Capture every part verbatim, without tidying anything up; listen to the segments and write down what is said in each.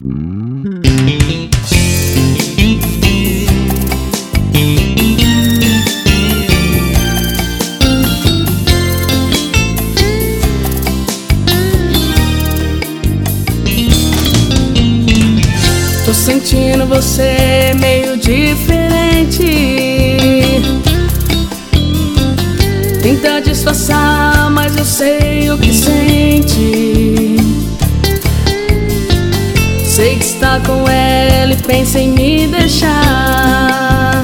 Tô sentindo você meio diferente. Tenta disfarçar, mas eu sei o que sente. Sei que está com ela e pensa em me deixar.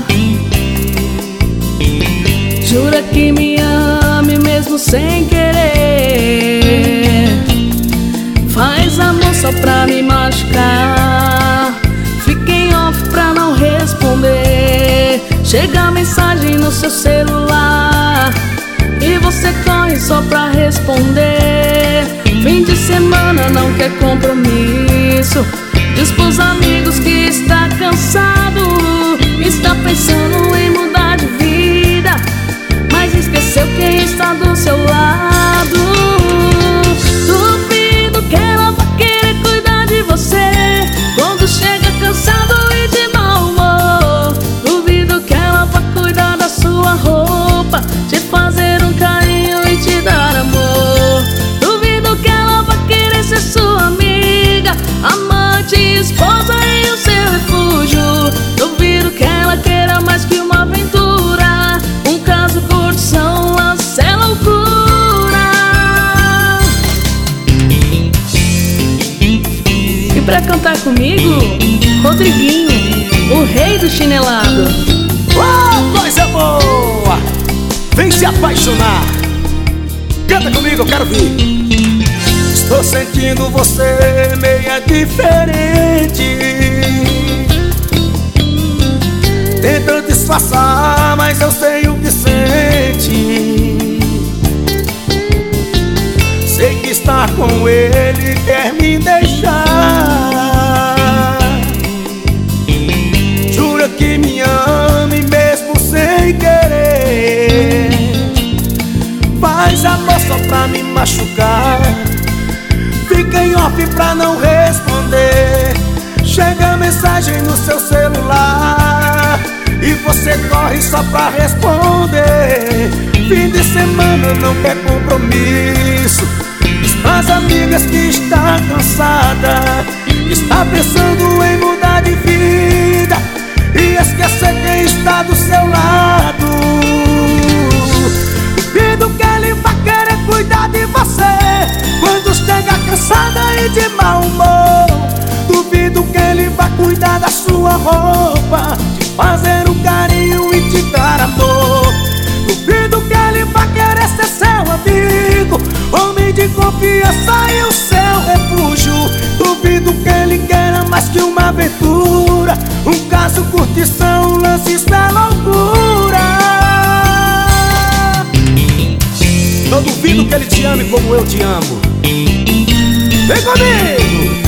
Jura que me ama mesmo sem querer. Faz amor só pra me machucar. Fica em off pra não responder. Chega a mensagem no seu celular e você corre só pra responder. Fim de semana não quer compromisso. Diz pros amigos que está cansado. Está pensando em mudar de vida, mas esqueceu quem está do seu lado. Duvido que ela vai querer cuidar de você quando chega cansado e de mau humor. Duvido que ela vai cuidar da sua roupa, te fazer um carinho e te dar amor. Duvido que ela vai querer ser sua amiga, amante, esposa e o seu refúgio. Duvido que ela queira mais que uma aventura, um caso, curtição, lance, é loucura. E pra cantar comigo, Rodriguinho, o rei do chinelado. Oh, coisa boa! Vem se apaixonar. Canta comigo, eu quero vir. Estou sentindo você meia diferente. Tenta disfarçar, mas eu sei o que sente. Sei que está com ele e quer me deixar. Jura que me ama mesmo sem querer. Faz amor só pra me machucar. Fica em off pra não responder. Chega a mensagem no seu celular e você corre só pra responder. Fim de semana não quer compromisso. Diz pras amigas que está cansada. Está pensando em mudar de vida e esquecer quem está do seu lado. Duvido que ele vai querer cuidar de você quando chega cansada e de mau humor. Duvido que ele vai cuidar da sua roupa, te fazer um carinho e te dar amor. Duvido que ele vai querer ser seu amigo, homem de confiança e o seu refúgio. Duvido que ele queira mais que uma aventura, um caso, curtição, um lance, isso é loucura. Eu duvido que ele te ame como eu te amo. Vem comigo!